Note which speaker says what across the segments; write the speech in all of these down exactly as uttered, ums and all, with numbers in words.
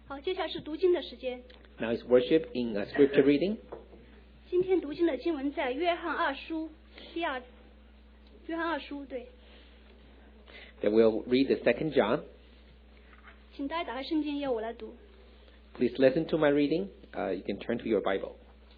Speaker 1: 好，接下来是读经的时间。
Speaker 2: Now is worship in uh, scripture reading.
Speaker 1: 今天读经的经文在约翰二书第二，约翰二书对，
Speaker 2: Then we'll read the second John.
Speaker 1: 请大家打开圣经，由我来读。
Speaker 2: Please listen to my reading. Uh, you can turn to your Bible.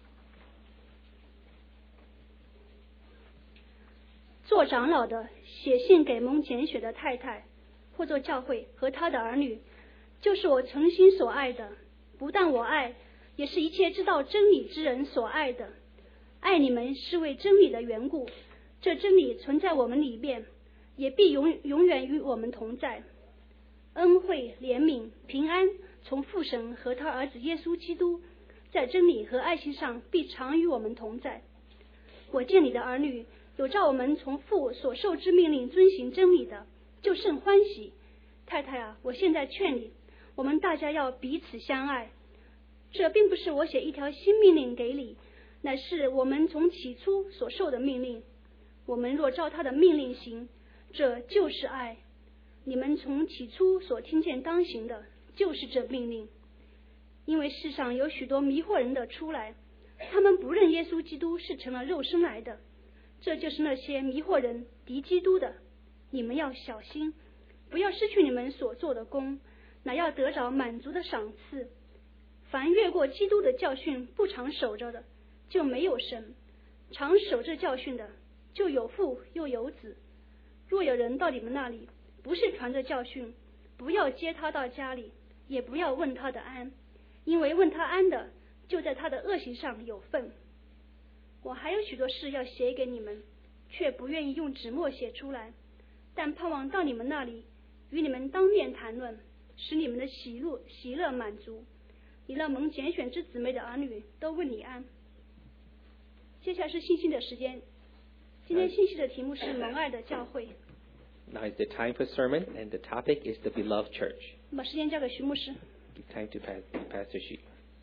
Speaker 1: 做长老的写信给蒙拣选的太太，或做教会和他的儿女，就是我诚心所爱的，不但我爱，也是一切知道真理之人所爱的。爱你们是为真理的缘故，这真理存在我们里面，也必永永远与我们同在。恩惠、怜悯、平安，从父神和他儿子耶稣基督，在真理和爱心上必常与我们同在。我见你的儿女有照我们从父所受之命令遵行真理的，就甚欢喜。太太啊，我现在劝你，我们大家要彼此相爱。这并不是我写一条新命令给你，乃是我们从起初所受的命令。我们若照他的命令行，这就是爱。你们从起初所听见当行的，就是这命令。因为世上有许多迷惑人的出来，他们不认耶稣基督是成了肉身来的，这就是那些迷惑人敌基督的。你们要小心，不要失去你们所做的功，乃要得着满足的赏赐。凡越过基督的教训不常守着的，就没有神；常守着教训的，就有父又有子。若有人到你们那里，不是传着教训，不要接他到家里，也不要问他的安，因为问他安的，就在他的恶行上有份。我还有许多事要写给你们，却不愿意用纸墨写出来，但盼望到你们那里，与你们当面谈论，使你们的喜乐喜乐满足。你让蒙拣选之姊妹的儿女都问你安。接下来是信息的时间，今天信息的题目是蒙爱的教会。
Speaker 2: Now is the time for sermon, and the topic is the beloved church.
Speaker 1: 把时间交给徐牧师。
Speaker 2: Give time to pass, Pastor Xu.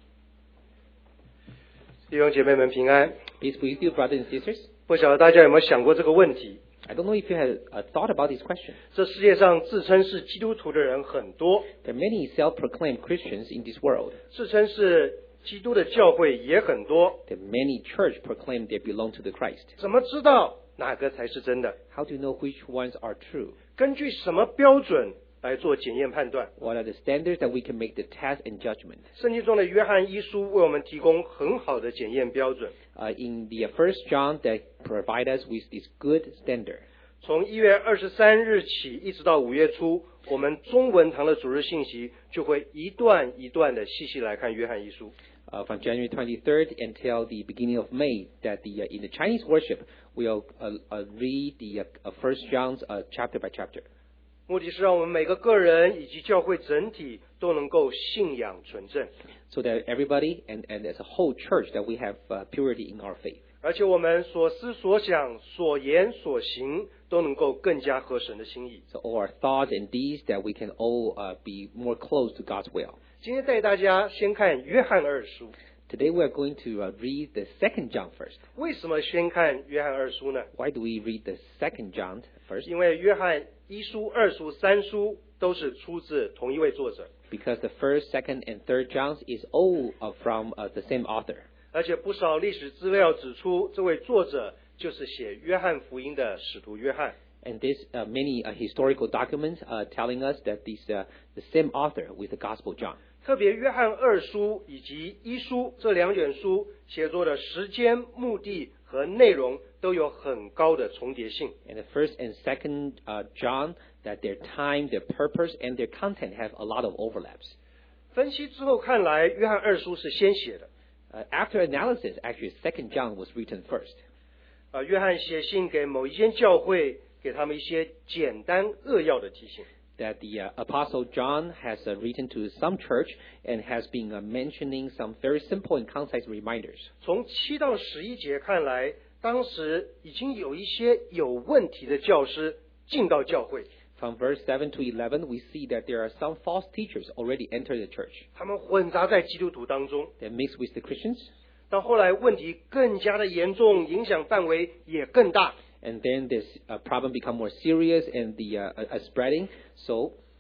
Speaker 3: 弟兄姐妹们平安。
Speaker 2: Peace be with you, brothers and sisters.
Speaker 3: 不晓得大家有没有想过这个问题？
Speaker 2: I don't know if you had uh, thought about this question.
Speaker 3: 这世界上自称是基督徒的人很多，
Speaker 2: There are many self-proclaimed Christians in this world.
Speaker 3: 自称是基督的教会也很多。
Speaker 2: There are many church proclaim they belong to the Christ.
Speaker 3: 怎么知道哪个才是真的？
Speaker 2: How do you know which ones are true?
Speaker 3: 根据什么标准来做检验判断？
Speaker 2: What are the standards that we can make the test and judgment?
Speaker 3: 圣经中的约翰一书为我们提供很好的检验标准。
Speaker 2: Uh, in the First John, they provide us with this good standard.
Speaker 3: 从一月二十三日起，一直到五月初，我们中文堂的主日信息就会一段一段的细细来看约翰一书。
Speaker 2: Uh, from January twenty-third until the beginning of May, that the uh, in the Chinese worship we'll uh, uh, read the uh, First John's uh, chapter by chapter.
Speaker 3: 目的是让我们每个个人以及教会整体都能够信仰纯正，
Speaker 2: So that everybody and, and as a whole church that we have uh, purity in our faith.
Speaker 3: 而且我们所思所想、所言所行都能够更加合神的心意。
Speaker 2: So all our thoughts and deeds that we can all uh, be more close to God's will.
Speaker 3: 今天带大家先看约翰二书。
Speaker 2: Today we are going to uh, read the Second John first.
Speaker 3: 为什么先看约翰二书呢？
Speaker 2: Why do we read the Second John first?
Speaker 3: 因为约翰一书、二书、三书都是出自同一位作者，
Speaker 2: Because the first, second, and third Johns is all uh, from uh, the same author.
Speaker 3: 而且不少历史资料指出，这位作者就是写约翰福音的使徒约翰。
Speaker 2: And this uh, many uh, historical documents uh, telling us that this uh, the same author with the Gospel John.
Speaker 3: 特别约翰二书以及一书这两卷书写作的时间、目的和内容都有很高的重叠性。
Speaker 2: And the first and second uh, John, that their time, their purpose, and their content have a lot of overlaps.
Speaker 3: 分析之后看来，约翰二书是先写的。
Speaker 2: Uh, after analysis, actually, Second John was written first.
Speaker 3: 啊，约翰写信给某一间教会，给他们一些简单扼要的提醒。
Speaker 2: That the uh, Apostle John has uh, written to some church and has been uh, mentioning some very simple and concise reminders.
Speaker 3: 从七到十一节看来，当时已经有一些有问题的教师进到教会，
Speaker 2: From verse seven to eleven, we see that there are some false teachers already entered the church.
Speaker 3: 他们混杂在基督徒当中。
Speaker 2: They mix with the Christians.
Speaker 3: 到后来问题更加的严重，影响范围也更大。
Speaker 2: And then this uh, problem become more serious and the uh, uh, spreading. So,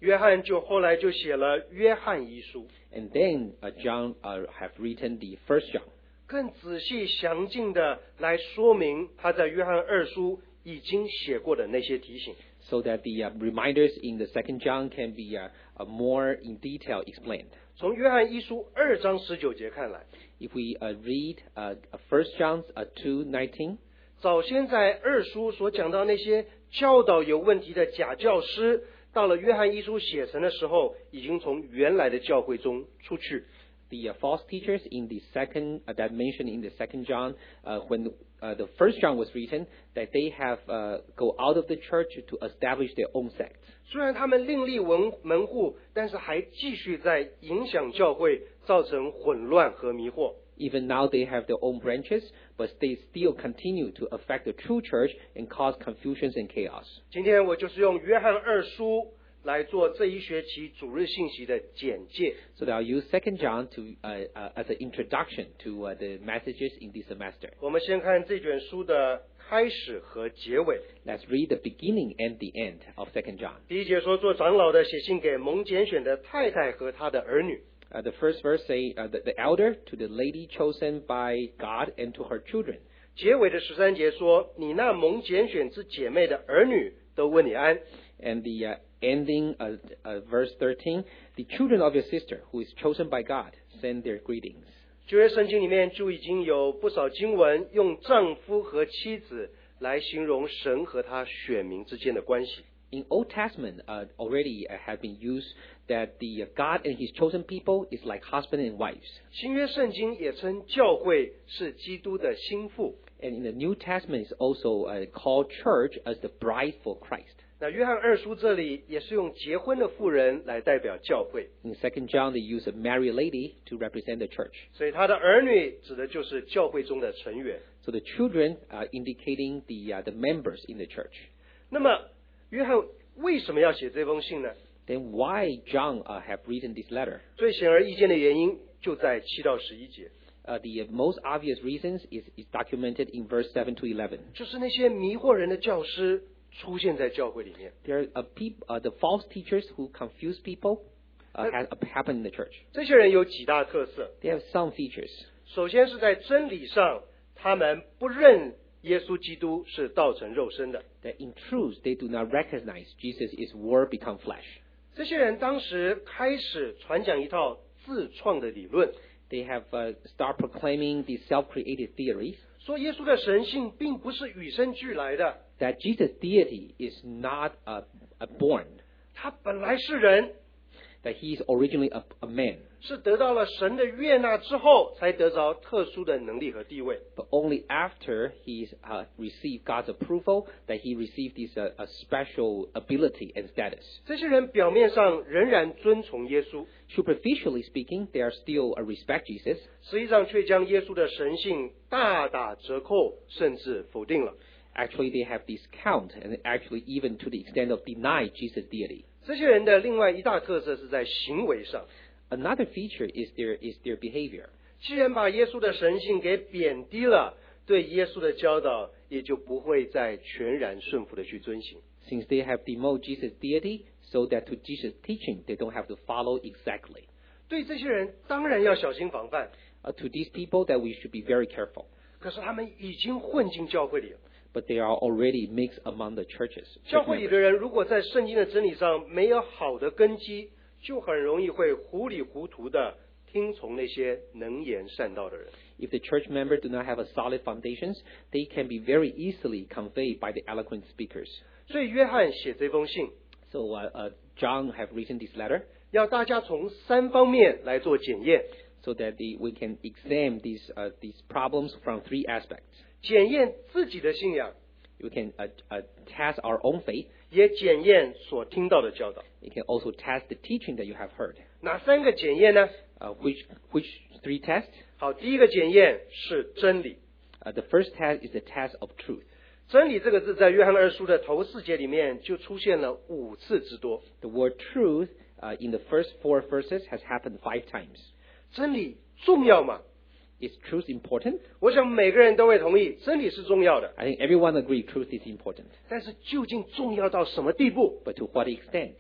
Speaker 3: 约翰就后来就写了约翰一书，
Speaker 2: And then uh, John uh, have written the First John,
Speaker 3: 更仔细详尽的来说明他在约翰二书已经写过的那些提醒。
Speaker 2: so that the uh, reminders in the Second John can be uh, uh, more in detail explained.
Speaker 3: 从约翰一书二章十九节看来，
Speaker 2: If we uh, read uh, First John uh, two nineteen,
Speaker 3: 早先在二书所讲到那些教导有问题的假教师，到了约翰一书写成的时候，已经从原来的教会中出去。
Speaker 2: the uh, false teachers in the second uh, that mentioned in the Second John, uh, when uh, the First John was written, that they have uh, go out of the church to establish their own sect.
Speaker 3: 虽然他们另立门门户，但是还继续在影响教会，造成混乱和迷惑。
Speaker 2: Even now they have their own branches, but they still continue to affect the true church and cause confusions and chaos.
Speaker 3: 今天我就是用约翰二书来做这一学期主日信息的简介。
Speaker 2: So that I'll use Second John to uh, uh, as an introduction to uh, the messages in this semester.
Speaker 3: 我们先看这卷书的开始和结尾。
Speaker 2: Let's read the beginning and the end of Second John.
Speaker 3: 第一节说，做长老的写信给蒙拣选的太太和他的儿女。
Speaker 2: Uh, the first verse say uh, the, the elder to the lady chosen by God and to her children.
Speaker 3: 结尾的十三节说，你那蒙拣选之姐妹的儿女都问你安。
Speaker 2: And the uh, ending uh, uh, verse thirteen, the children of your sister who is chosen by God send their greetings.
Speaker 3: 旧约圣经里面就已经有不少经文用丈夫和妻子来形容神和他选民之间的关系。
Speaker 2: In Old Testament, uh, already uh, have been used that the uh, God and His chosen people is like husband and wives.
Speaker 3: 新约圣经也称教会是基督的心腹。
Speaker 2: And in the New Testament, is also uh, called church as the bride for Christ.
Speaker 3: 那约翰二书这里也是用结婚的妇人来代表教会，
Speaker 2: In Second John, they use a married lady to represent the church.
Speaker 3: 所以他的儿女指的就是教会中的成员。
Speaker 2: So the children are indicating the uh, the members in the church.
Speaker 3: 那么约翰为什么要写这封信呢？
Speaker 2: Then why John uh, have written this letter?
Speaker 3: 最显而易见的原因就在七到十一节，
Speaker 2: Uh, the most obvious reasons is, is documented in verse seven to eleven.
Speaker 3: 就是那些迷惑人的教师出现在教会里面。
Speaker 2: There are peop, uh, the false teachers who confuse people uh, has happened in the church.
Speaker 3: 这些人有几大特色，
Speaker 2: They have some features.
Speaker 3: 首先是在真理上，他们不认耶稣基督是道成肉身的。
Speaker 2: That in truth they do not recognize Jesus is Word become flesh.
Speaker 3: 这些人当时开始传讲一套自创的理论，
Speaker 2: They have uh, start proclaiming the self-created theories
Speaker 3: 说耶稣的神性并不是与生俱来的，
Speaker 2: that Jesus' deity is not uh, uh, born,
Speaker 3: 他本来是人，
Speaker 2: that he is originally a, a man,
Speaker 3: 是得到了神的悦纳之后才得着特殊的能力和地位。
Speaker 2: but only after he's uh, received God's approval that he received this uh, a special ability and status.
Speaker 3: 这些人表面上仍然遵从耶稣，
Speaker 2: Superficially speaking, they are still uh, respect Jesus,
Speaker 3: 实际上却将耶稣的神性大打折扣，甚至否定了。
Speaker 2: actually they have discount and actually even to the extent of deny Jesus' deity.
Speaker 3: 这些人的另外一大特色是在行为上，
Speaker 2: Another feature is their is their behavior.
Speaker 3: 既然把耶稣的神性给贬低了，对耶稣的教导也就不会再全然顺服的去遵行。
Speaker 2: Since they have demoted Jesus' deity, so that to Jesus' teaching they don't have to follow exactly.
Speaker 3: 对这些人当然要小心防范，
Speaker 2: Uh, to these people that we should be very careful.
Speaker 3: 可是他们已经混进教会里了。
Speaker 2: But they are already mixed among the churches.
Speaker 3: 教会里的人如果在圣经的真理上没有好的根基，就很容易会糊里糊涂的听从那些能言善道的人。
Speaker 2: If the church members do not have a solid foundations, they can be very easily conveyed by the eloquent speakers.
Speaker 3: 所以约翰写这封信，
Speaker 2: So uh, uh, John have written this letter
Speaker 3: 要大家从三方面来做检验，
Speaker 2: so that the, we can examine these uh, these problems from three aspects.
Speaker 3: 检验自己的信仰，
Speaker 2: We can uh, uh, test our own faith.
Speaker 3: 也检验所听到的教导。
Speaker 2: You can also test the teaching that you have heard.
Speaker 3: 哪三个检验呢？
Speaker 2: Uh, which which three tests?
Speaker 3: 好，第一个检验是真理。
Speaker 2: Uh, the first test is the test of truth.
Speaker 3: 真理这个字在约翰二书的头四节里面就出现了五次之多。
Speaker 2: The word truth uh, in the first four verses has happened five times.
Speaker 3: 真理重要吗？
Speaker 2: Is truth important?
Speaker 3: 我想每个人都会同意，真理是重要的。
Speaker 2: I think everyone agrees truth is important.
Speaker 3: 但是究竟重要到什么地步？
Speaker 2: But to what extent?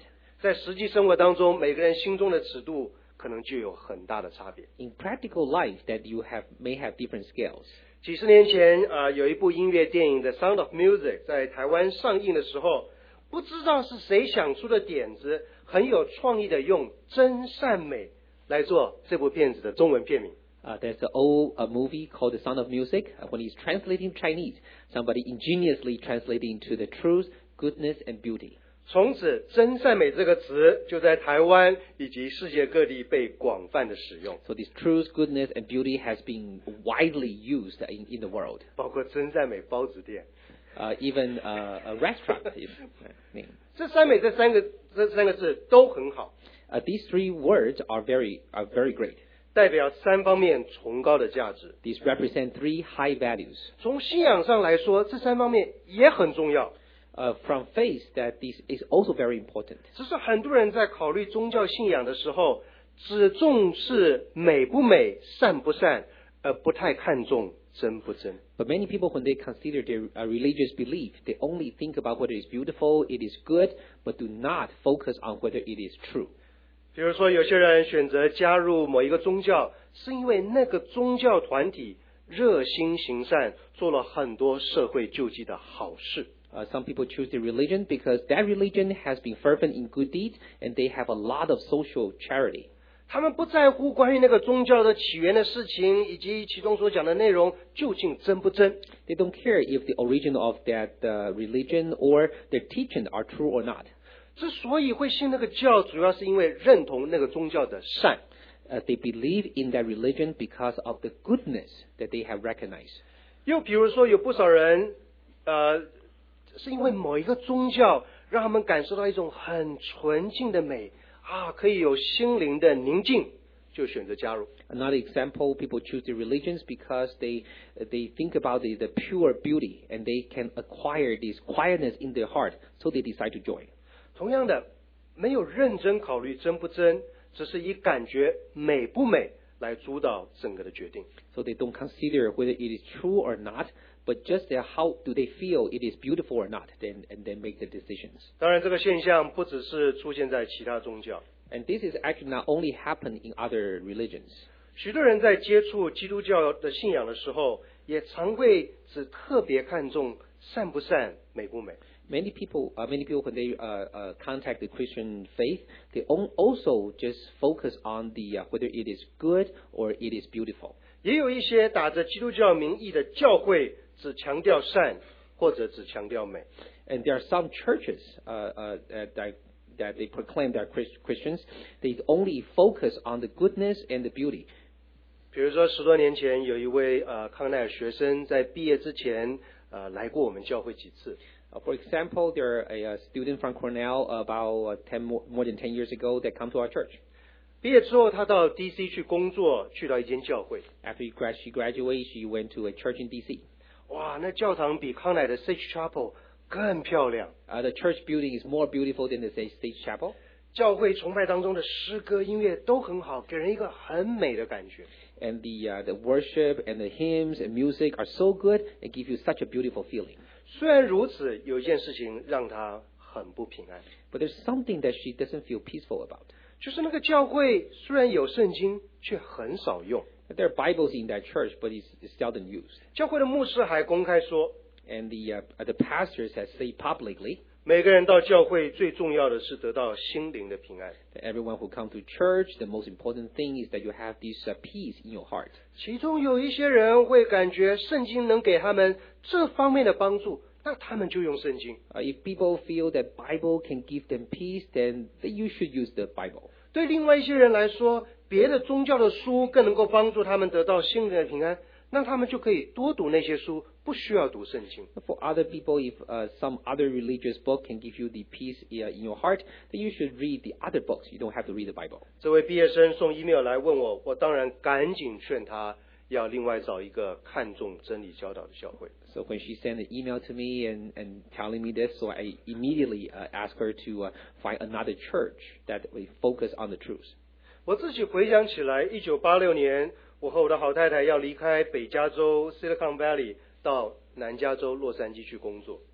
Speaker 3: 在实际生活当中，每个人心中的尺度可能就有很大的差别。
Speaker 2: In practical life, that you have may have different scales.
Speaker 3: 几十年前，呃，有一部音乐电影《The Sound of Music》在台湾上映的时候，不知道是谁想出的点子，很有创意的用真善美来做这部片子的中文片名。
Speaker 2: Uh, there's an old uh, movie called The Sound of Music. Uh, when he's translating Chinese, somebody ingeniously translated into the truth, goodness, and beauty.
Speaker 3: 从此，真善美这个词就在台湾以及世界各地被广泛的使用，
Speaker 2: So this truth, goodness, and beauty has been widely used in, in the world.
Speaker 3: 包括真善美包子店。
Speaker 2: Uh, even uh, a restaurant is uh, name.
Speaker 3: 这三美这三个这三个字都很好，
Speaker 2: Uh, these three words are very are very great.
Speaker 3: 代表三方面崇高的价值。
Speaker 2: These represent three high values.
Speaker 3: 从信仰上来说，这三方面也很重要。
Speaker 2: Uh, from faith, that this is also very important.
Speaker 3: 只是很多人在考虑宗教信仰的时候，只重视美不美、善不善，而不太看重真不真。
Speaker 2: But many people, when they consider their uh, religious belief, they only think about whether it's beautiful, it is good, but do not focus on whether it is true.
Speaker 3: 比如说，有些人选择加入某一个宗教，是因为那个宗教团体热心行善，做了很多社会救济的好事。
Speaker 2: Uh, some people choose their religion because that religion has been fervent in good deeds and they have a lot of social charity.
Speaker 3: 他们不在乎关于那个宗教的起源的事情，以及其中所讲的内容究竟真不真。
Speaker 2: They don't care if the origin of that uh, religion or their teaching are true or not.
Speaker 3: 之所以会信那个教，主要是因为认同那个宗教的善。
Speaker 2: Uh, they believe in that religion because of the goodness that they have recognized.
Speaker 3: 又比如说，有不少人，呃，是因为某一个宗教让他们感受到一种很纯净的美啊，可以有心灵的宁静，就选择加入。
Speaker 2: Another example, people choose their religions because they they think about the, the pure beauty and they can acquire this quietness in their heart, so they decide to join.
Speaker 3: 同样的，没有认真考虑真不真，只是以感觉美不美来主导整个的决定。
Speaker 2: So they don't consider whether it is true or not, but just uh, how do they feel it is beautiful or not, then and then make the decisions.
Speaker 3: 当然，这个现象不只是出现在其他宗教，
Speaker 2: And this is actually not only happen in other religions.
Speaker 3: 许多人在接触基督教的信仰的时候，也常会只特别看重善不善、美不美。
Speaker 2: Many people, uh, many people, when they uh, uh, contact the Christian faith, they on- also just focus on the uh, whether it is good or it is beautiful.
Speaker 3: 也有一些打着基督教名义的教会，只强调善，或者只强调美。
Speaker 2: And there are some churches uh, uh, that, that they proclaim they're Christ- Christians. They only focus on the goodness and the beauty.
Speaker 3: 比如说，十多年前有一位呃康奈尔学生在毕业之前呃来过我们教会几次。
Speaker 2: Uh, for example, there are a, a student from Cornell about uh, ten more, more than ten years ago that come to our church.
Speaker 3: 毕业之后，他到 D C 去工作，去到一间教会。
Speaker 2: After she grad- she graduated, she went to a church in D C.
Speaker 3: 哇，那教堂比康乃的 Sage Chapel 更漂亮。
Speaker 2: Uh, the church building is more beautiful than the State State Chapel.
Speaker 3: 教会崇拜当中的诗歌、音乐都很好，给人一个很美的感觉。
Speaker 2: And the uh, the worship and the hymns and music are so good and give you such a beautiful feeling.
Speaker 3: 虽然如此，有一件事情让他很不平安，
Speaker 2: But there's something that she doesn't feel peaceful about.
Speaker 3: 就是那个教会虽然有圣经，却很少用。
Speaker 2: There are Bibles in that church, but it's, it's seldom used.
Speaker 3: 教会的牧师还公开说，
Speaker 2: And the uh, the pastors have said publicly
Speaker 3: 每个人到教会最重要的是得到心灵的平安。
Speaker 2: that everyone who come to church, the most important thing is that you have this uh, peace in your heart.
Speaker 3: 其中有一些人会感觉圣经能给他们这方面的帮助，那他们就用圣经。
Speaker 2: Uh, if people feel that Bible can give them peace, then, then you should use the Bible.
Speaker 3: 对另外一些人来说，别的宗教的书更能够帮助他们得到心灵的平安，那他们就可以多读那些书，不需要读圣经。
Speaker 2: For other people, if uh, some other religious book can give you the peace uh, in your heart, then you should read the other books. You don't have to read the Bible.
Speaker 3: 这位毕业生送 email 来问我，我当然赶紧劝他要另外找一个看重真理教导的教会。
Speaker 2: So when she sent an email to me and, and telling me this, so I immediately uh, asked her to uh, find another church that will focus on the truth.
Speaker 3: 我自己回想起来，一九八六年，我和我的好太太要离开北加州 Silicon Valley 到南加州洛杉矶去工作。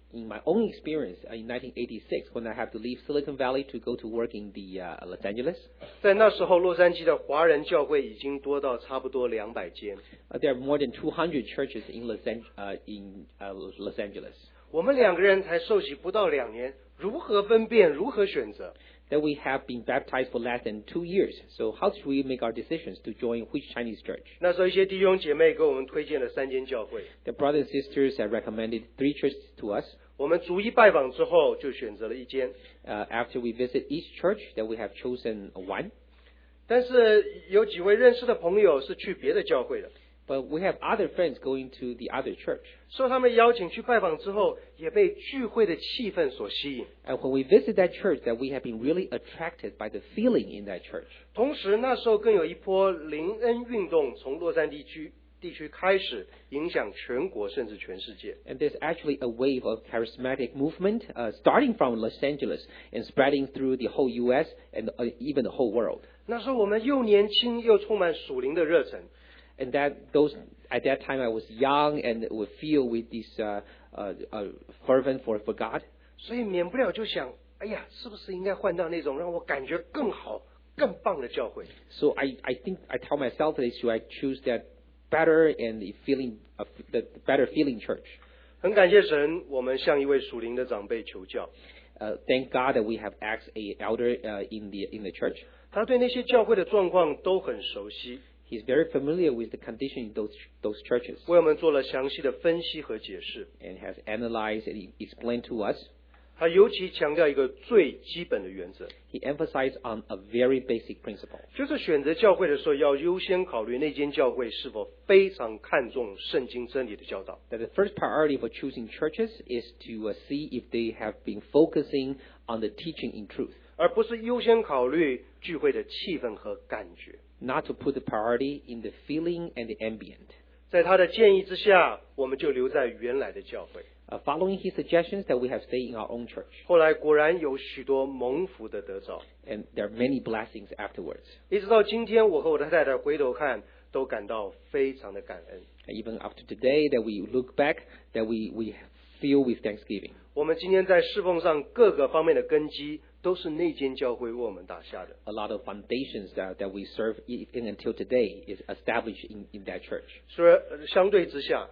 Speaker 2: In my own experience, uh, in nineteen eighty-six, when I had to leave Silicon Valley to go to work in the uh, Los Angeles,
Speaker 3: 在那时候，洛杉矶的华人教会已经多到差不多两百间。
Speaker 2: uh, there are more than two hundred churches in Los, An- uh, in, uh, Los Angeles.
Speaker 3: 我们两个人才受洗不到两年，如何分辨？如何选择？
Speaker 2: That we have been baptized for less than two years. So how should we make our decisions to join which Chinese church?
Speaker 3: 那时候一些弟兄姐妹给我们推荐了三间教会，
Speaker 2: The brothers and sisters have recommended three churches to us.
Speaker 3: 我们逐一拜访之后，就选择了一间。
Speaker 2: Uh, after we visit each church, that we have chosen one.
Speaker 3: 但是有几位认识的朋友是去别的教会的，
Speaker 2: But we have other friends going to the other church.
Speaker 3: 受他们邀请去拜访之后，也被聚会的气氛所吸引。
Speaker 2: And when we visit that church, that we have been really attracted by the feeling in that church.
Speaker 3: 同时，那时候更有一波灵恩运动从洛杉矶区地区开始，影响全国甚至全世界。
Speaker 2: And there's actually a wave of charismatic movement uh, starting from Los Angeles and spreading through the whole U S and uh, even the whole world.
Speaker 3: 那时候我们又年轻又充满属灵的热忱，
Speaker 2: And that those at that time I was young and would feel with this uh, uh, uh, fervent for, for God.
Speaker 3: 所以免不了就想，哎呀，是不是应该换到那种让我感觉更好、更棒的教会？
Speaker 2: So I, I think I tell myself that should I choose that better and the feeling of the better feeling church.
Speaker 3: 很感谢神，我们向一位属灵的长辈求教，
Speaker 2: Uh, thank God that we have asked a elder uh, in the in the church.
Speaker 3: 他对那些教会的状况都很熟悉，
Speaker 2: He's very familiar with the condition in those those churches
Speaker 3: 为我们做了详细的分析和解释。
Speaker 2: and has analyzed and explained to us.
Speaker 3: 他尤其强调一个最基本的原则，
Speaker 2: He emphasized on a very basic principle.
Speaker 3: 就是选择教会的时候要优先考虑那间教会是否非常看重圣经真理的教导。
Speaker 2: That the first priority for choosing churches is to uh, see if they have been focusing on the teaching in truth,
Speaker 3: 而不是优先考虑聚会的气氛和感觉。
Speaker 2: not to put the priority in the feeling and the ambient.
Speaker 3: 在他的建议之下，我们就留在原来的教会。
Speaker 2: Uh, following his suggestions, that we have stayed in our own church,
Speaker 3: 后来果然有许多蒙福的得着，
Speaker 2: and there are many blessings afterwards.
Speaker 3: 一直到今天，我和我的太太回头看，都感到非常的感恩。
Speaker 2: Even after today, that we look back, that we, we feel with thanksgiving.
Speaker 3: 我们今天在侍奉上各个方面的根基，都是那间教会为我们打下的。
Speaker 2: A lot of foundations that, that we serve even until today is established in, in that church.
Speaker 3: 所以呃相对之下，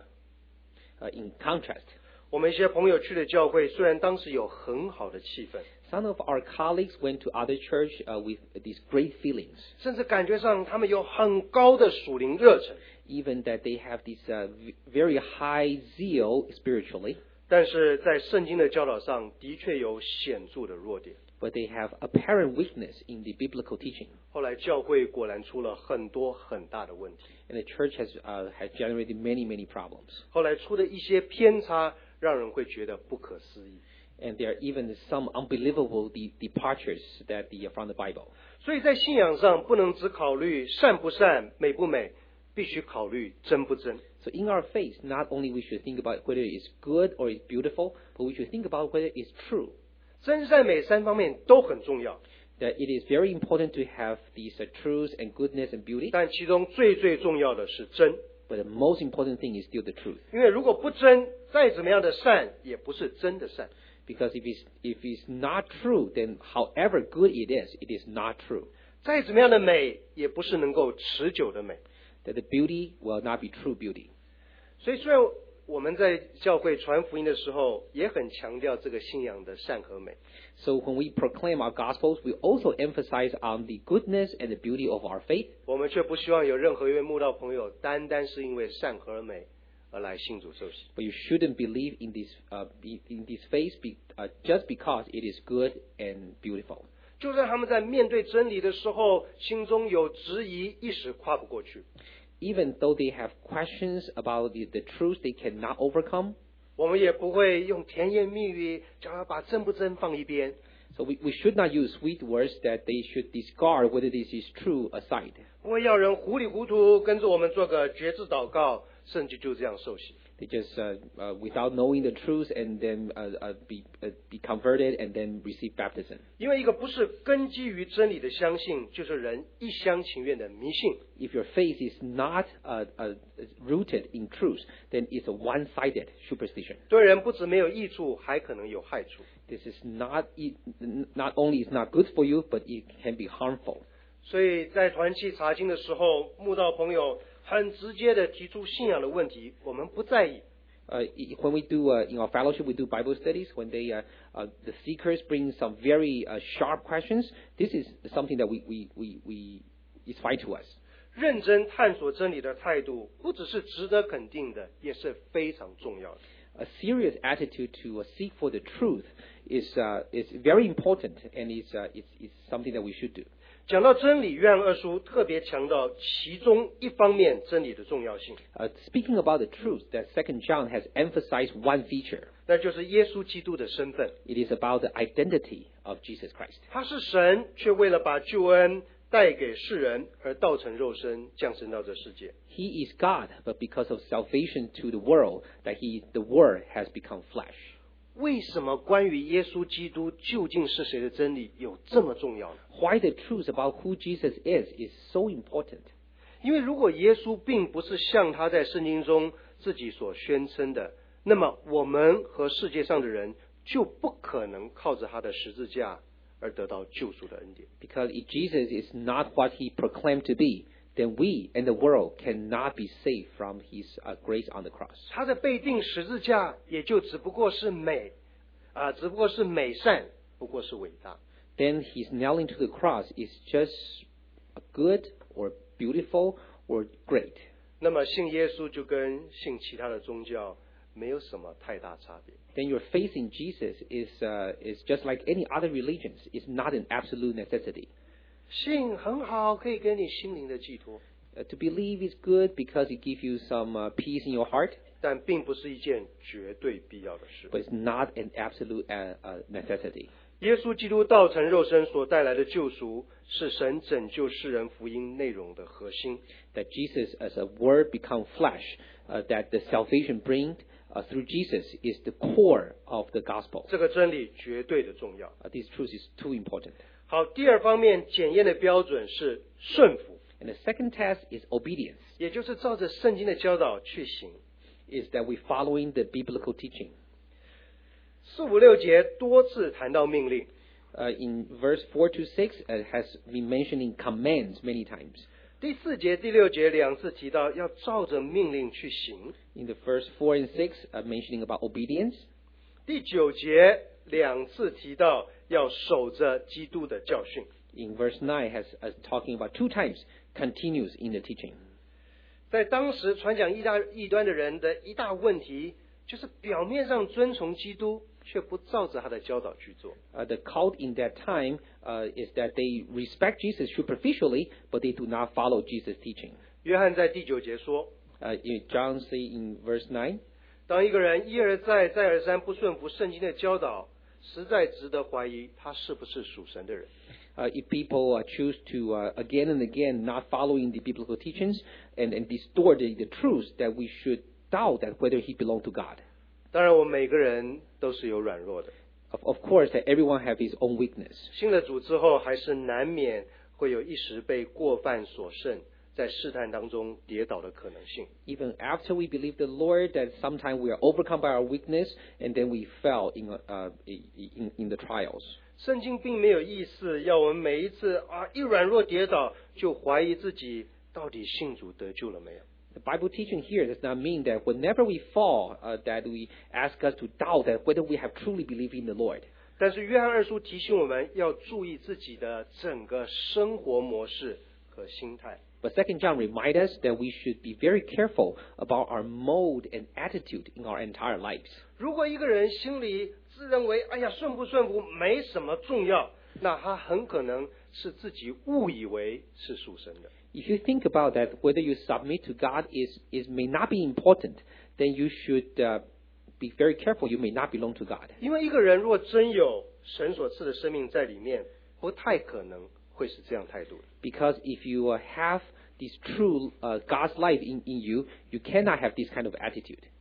Speaker 2: Uh, in contrast,
Speaker 3: 我们一些朋友去的教会，虽然当时有很好的气氛，
Speaker 2: some of our colleagues went to other church uh, with these great feelings,
Speaker 3: 甚至感觉上他们有很高的属灵热忱，
Speaker 2: even that they have this uh, v- very high zeal spiritually,
Speaker 3: 但是在圣经的教导上的确有显著的弱点。
Speaker 2: but they have apparent weakness in the biblical teaching.
Speaker 3: 后来教会果然出了很多很大的问题，
Speaker 2: And the church has, uh, has generated many, many problems.
Speaker 3: 后来出的一些偏差，让人会觉得不可思议。
Speaker 2: And there are even some unbelievable de- departures that the, from the Bible.
Speaker 3: 所以在信仰上不能只考虑善不善、美不美，必须考虑真不真。
Speaker 2: So in our faith, not only we should think about whether it's good or it's beautiful, but we should think about whether it's true.
Speaker 3: 真善美三方面都很重要，
Speaker 2: That it is very important to have these uh, truths and goodness and beauty,
Speaker 3: 但其中最最重要的是真。
Speaker 2: but the most important thing is still the truth.
Speaker 3: 因为如果不真，再怎么样的善，也不是真的善。
Speaker 2: Because if it's, if it's not true, then however good it is, it is not true.
Speaker 3: 再怎么样的美，也不是能够持久的美。
Speaker 2: That the beauty will not be true beauty.
Speaker 3: 所以，虽然我们在教会传福音的时候，也很强调这个信仰的善和美。
Speaker 2: So when we proclaim our gospels, we also emphasize on the goodness and the beauty of our faith.
Speaker 3: 我们却不希望有任何一位慕道朋友单单是因为善和美而来信主受洗。
Speaker 2: But you shouldn't believe in this, uh, be- in this faith be, uh, just because it is good and beautiful.
Speaker 3: 就算他们在面对真理的时候，心中有质疑，一时跨不过去。
Speaker 2: Even though they have questions about the, the truth they cannot overcome,
Speaker 3: 我们也不会用甜言蜜语叫他把真不真放一边。
Speaker 2: so we, we should not use sweet words that they should discard whether this is true aside.
Speaker 3: 不会要人糊里糊涂跟着我们做个觉知祷告，甚至就这样受洗。
Speaker 2: They just uh, uh, without knowing the truth and then uh, uh, be uh, be converted and then receive baptism.
Speaker 3: 因为一个不是根基于真理的相信，就是人一厢情愿的迷信。
Speaker 2: If your faith is not uh, uh, rooted in truth, then it's a one-sided superstition.
Speaker 3: 对人不止没有益处，还可能有害处。
Speaker 2: This is not e- not only is not good for you, but it can be harmful.
Speaker 3: 所以在团契查经的时候，慕道朋友很直接的提出信仰的问题，我们不在意。
Speaker 2: Uh, when we do uh, in our fellowship, we do Bible studies. When they uh, uh, the seekers bring some very uh, sharp questions, this is something that we we we, we is fine to us.
Speaker 3: 认真探索真理的态度，不只是值得肯定的，也是非常重要的。
Speaker 2: A serious attitude to uh, seek for the truth is uh, is very important, and is uh, it's, it's something that we should do.
Speaker 3: 讲到真理，约翰二书特别强调其中一方面真理的重要性，
Speaker 2: Uh, speaking about the truth, that Second John has emphasized one feature.
Speaker 3: 那就是耶稣基督的身份。
Speaker 2: It is about the identity of Jesus Christ.
Speaker 3: 他是神，却为了把救恩带给世人，而道成肉身，降生到这世界。
Speaker 2: He is God, but because of salvation to the world, that he the Word has become flesh.
Speaker 3: 为什么关于耶稣基督究竟是谁的真理有这么重要呢？
Speaker 2: Why the truth about who Jesus is is so important?
Speaker 3: 因为如果耶稣并不是像他在圣经中自己所宣称的，那么我们和世界上的人就不可能靠着他的十字架而得到救赎的恩典。
Speaker 2: Because if Jesus is not what he proclaimed to be, then we and the world cannot be saved from his uh, grace on the cross.
Speaker 3: 他的被钉十字架也就只不过是美，啊、只不过是美善，不过是伟大。
Speaker 2: Then his nailing to the cross is just a good or beautiful or great.
Speaker 3: 那么信耶稣就跟信其他的宗教没有什么太大差别。
Speaker 2: Then your faith in Jesus is uh, is just like any other religions. It's not an absolute necessity.
Speaker 3: 信很好，可以给你心灵的寄托，
Speaker 2: Uh, to believe is good because it gives you some uh, peace in your heart,
Speaker 3: 但并不是一件绝对必要的事。
Speaker 2: but it's not an absolute uh, uh, necessity.
Speaker 3: 耶稣基督道成肉身所带来的救赎，是神拯救世人福音内容的核心。
Speaker 2: That Jesus, as a word, become flesh. Uh, that the salvation bring uh, through Jesus is the core of the gospel.
Speaker 3: 这个真理绝对的重要。
Speaker 2: Uh, this truth is too important.
Speaker 3: 好，第二方面检验的标准是顺服，
Speaker 2: And the second test is obedience.
Speaker 3: 也就是照着圣经的教导去行。
Speaker 2: Is that we following the biblical teaching.
Speaker 3: 四五六节多次谈到命令，
Speaker 2: Uh, in verse four to six, uh, has been mentioning commands many times.
Speaker 3: 第四节、第六节两次提到要照着命令去行。
Speaker 2: In the first four and six, uh, mentioning about obedience.
Speaker 3: 第九节两次提到要守着基督的教训。
Speaker 2: In verse nine, has uh, talking about two times continues in the teaching.
Speaker 3: 在当时传讲异大异端的人的一大问题，就是表面上遵从基督，却不照着他的教导去做。
Speaker 2: Uh, the cult in that time uh, is that they respect Jesus superficially, but they do not follow Jesus' teaching.
Speaker 3: 约翰在第九节说，
Speaker 2: Uh, in John say in verse nine,
Speaker 3: 当一个人一而再、再而三不顺服圣经的教导，实在值得怀疑他是不是属神的人。
Speaker 2: uh, if people uh, choose to uh, again and again not following the biblical teachings and, and distort the, the truth, that we should doubt that whether he belonged to God.
Speaker 3: 当然，我们每个人都是有软弱的，
Speaker 2: Of, of course, that everyone have his own weakness.
Speaker 3: 信了主之后，还是难免会有一时被过犯所胜，在试探当中跌倒的可能性。
Speaker 2: Even after we believe the Lord, that sometimes we are overcome by our weakness, and then we fell in, uh, in, in the trials.
Speaker 3: 圣经并没有意思要我们每一次啊一软弱跌倒，就怀疑自己到底信主得救了没有。
Speaker 2: The Bible teaching here does not mean that whenever we fall, uh, that we ask us to doubt that whether we have truly believed in the Lord.
Speaker 3: 但是约翰二书提醒我们要注意自己的整个生活模式和心态。
Speaker 2: But Second John reminds us that we should be very careful about our mode and attitude in our entire lives.
Speaker 3: 如果一个人心里自认为哎呀顺不顺服没什么重要，那他很可能是自己误以为是属神的。
Speaker 2: If you think about that, whether you submit to God is, is may not be important, then you should uh, be very careful. You may not belong to God.
Speaker 3: 因为一个人若真有神所赐的生命在里面，不太可能会是这样态度的。
Speaker 2: Because if you uh, have this true uh, God's life in, in you, you cannot have this kind of attitude.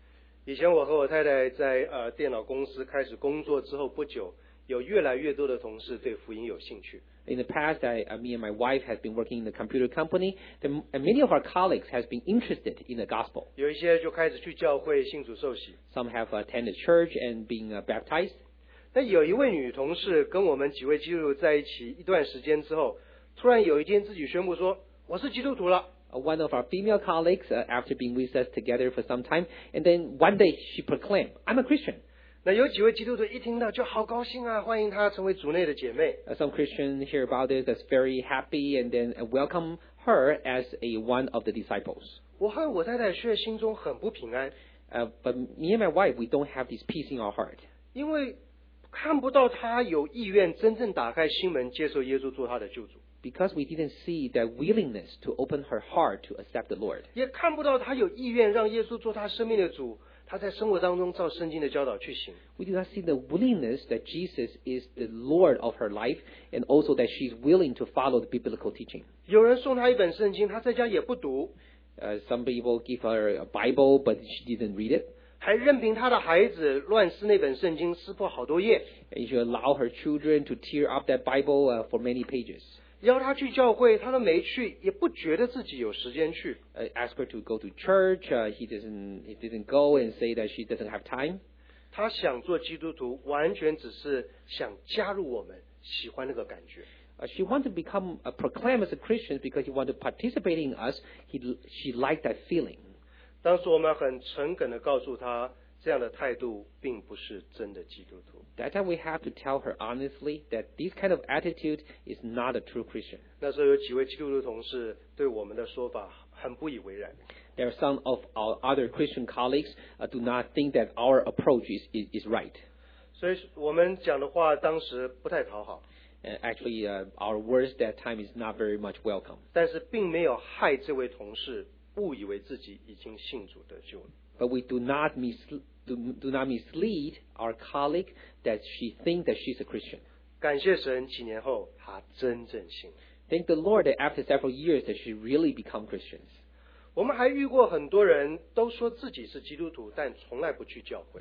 Speaker 3: 以前我和我太太在呃电脑公司开始工作之后不久，有越来越多的同事对福音有兴趣。
Speaker 2: In the past, I, uh, me and my wife has been working in the computer company, the, and many of our colleagues has been interested in the gospel.
Speaker 3: 有一些就开始去教会信主受洗。
Speaker 2: Some have attended church and being uh, baptized.
Speaker 3: 那有一位女同事跟我们几位基督徒在一起一段时间之后，突然有一天自己宣布说：“我是基督徒了。”
Speaker 2: Uh, one of our female colleagues, uh, after being with us together for some time, and then one day she proclaimed, "I'm a Christian."
Speaker 3: 那有几位基督徒一听到就好高兴啊，欢迎她成为主内的姐妹。
Speaker 2: Uh, some Christians hear about this, that's very happy, and then uh, welcome her as a one of the disciples.
Speaker 3: 我和我太太却心中很不平安。
Speaker 2: Uh, but me and my wife, we don't have this peace in our heart.
Speaker 3: 因为看不到她有意愿真正打开心门，接受耶稣做她的救主。
Speaker 2: Because we didn't see that willingness to open her heart to accept the Lord.
Speaker 3: 也看不到她有意愿让耶稣做她生命的主。她在生活当中照圣经的教导去行。
Speaker 2: We do not see the willingness that Jesus is the Lord of her life, and also that she's willing to follow the biblical teaching.
Speaker 3: 有人送她一本圣经，她在家也不读。
Speaker 2: Uh, some people give her a Bible, but she didn't read it.
Speaker 3: 还任凭她的孩子乱撕那本圣经，撕破好多页。
Speaker 2: And she allowed her children to tear up that Bible uh, for many pages.
Speaker 3: 邀她去教会，她都没去，也不觉得自己有时间去。
Speaker 2: Uh, ask her to go to church. Uh, he doesn't. He didn't go and say that she doesn't have time.
Speaker 3: 她想做基督徒，完全只是想加入我们，喜欢那个感觉。
Speaker 2: Uh, she wanted to become a proclaim as a Christian because he wanted to participate in us. He, she liked that feeling.
Speaker 3: 当时我们很诚恳地告诉她，这样的态度并不是真的基督徒。
Speaker 2: That time we have to tell her honestly that this kind of attitude is not a true Christian.
Speaker 3: 那时候有几位基督徒同事对我们的说法很不以为然。
Speaker 2: There are some of our other Christian colleagues uh, do not think that our approach is, is, is right.
Speaker 3: 所以我们讲的话当时不太讨好。
Speaker 2: Uh, actually, uh, our words that time is not very much welcome.
Speaker 3: 但是并没有害这位同事误以为自己已经信主得救了。
Speaker 2: But we do not mislead. Do, do not mislead our colleague that she thinks that she's a Christian.
Speaker 3: 感谢神，几年后他真正信。
Speaker 2: Thank the Lord that after several years that she really become Christians.
Speaker 3: 我们还遇过很多人都说自己是基督徒，但从来不去教会。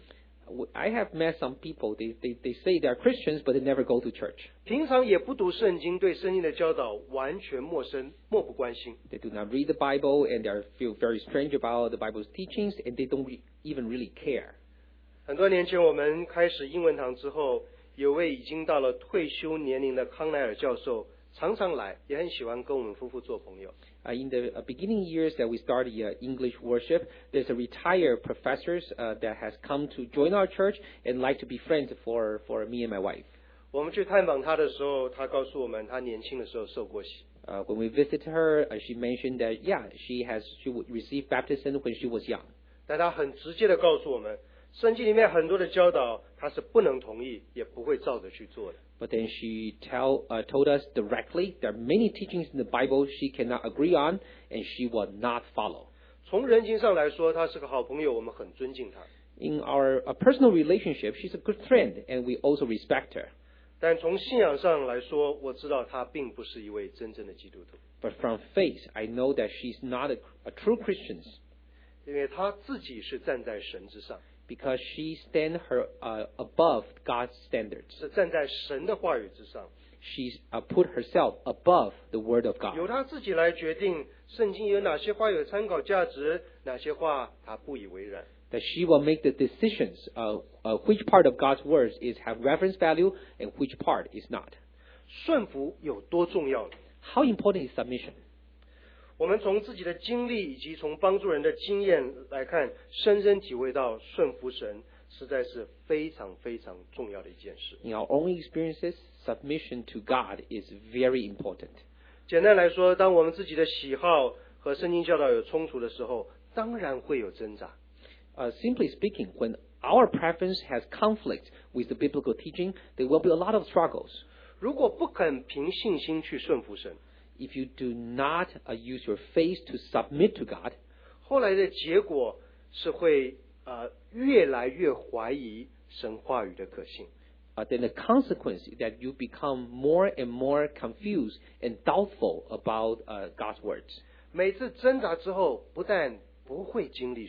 Speaker 2: I have met some people, they, they, they say they're Christians, but they never go to church.
Speaker 3: 平常也不读圣经，对圣经的教导完全陌生，漠不关心。
Speaker 2: They do not read the Bible, and they feel very strange about the Bible's teachings, and they don't re- even really care.
Speaker 3: 很多年前我们开始英文堂之后，有位已经到了退休年龄的康奈尔教授常常来，也很喜欢跟我们夫妇做朋友。
Speaker 2: Uh, in the uh, beginning years that we started uh, English worship, there's a retired professors uh, that has come to join our church and like to be friends for, for me and my wife.
Speaker 3: 我们去探访他的时候，他告诉我们，他年轻的时候受过洗。
Speaker 2: Uh, when we visit her, uh, she mentioned that yeah, she has she would receive baptism when she was young.
Speaker 3: 但他很直接的告诉我们，圣经里面很多的教导，他是不能同意，也不会照着去做的。
Speaker 2: But then she tell, uh, told us directly there are many teachings in the Bible she cannot agree on and she will not follow.
Speaker 3: 从人情上来说，他是个好朋友，我们很尊敬他。
Speaker 2: In our uh, personal relationship, she's a good friend and we also respect her.
Speaker 3: 但从信仰上来说，我知道他并不是一位真正的基督徒，
Speaker 2: But from faith, I know that she's not a, a true Christian
Speaker 3: 因为他自己是站在神之上，
Speaker 2: because she stands her uh, above God's standards.
Speaker 3: 是站在神的话语之上，
Speaker 2: She's uh, put herself above the Word of
Speaker 3: 由
Speaker 2: God.
Speaker 3: 他自己来决定圣经有哪些话有参考价值，哪些话他不以为然。
Speaker 2: That she will make the decisions uh, uh, which part of God's words is have reference value and which part is not.
Speaker 3: 顺服有多重要呢？
Speaker 2: How important is submission?
Speaker 3: 我们从自己的经历以及从帮助人的经验来看，深深体会到顺服神实在是非常非常重要的一件事。
Speaker 2: In our own experiences, submission to God is very important.
Speaker 3: 简单来说，当我们自己的喜好和圣经教导有冲突的时候，当然会有挣扎。
Speaker 2: Uh, simply speaking, when our preference has conflict with the biblical teaching, there will be a lot of struggles.
Speaker 3: 如果不肯凭信心去顺服神，
Speaker 2: If you do not uh, use your faith to submit to God,
Speaker 3: 后来的结果是会呃越来越怀疑神话语的可信。
Speaker 2: uh, then the consequence is that you become more and more confused and doubtful about uh, God's words.
Speaker 3: 每次挣扎之后，不但不会经历神，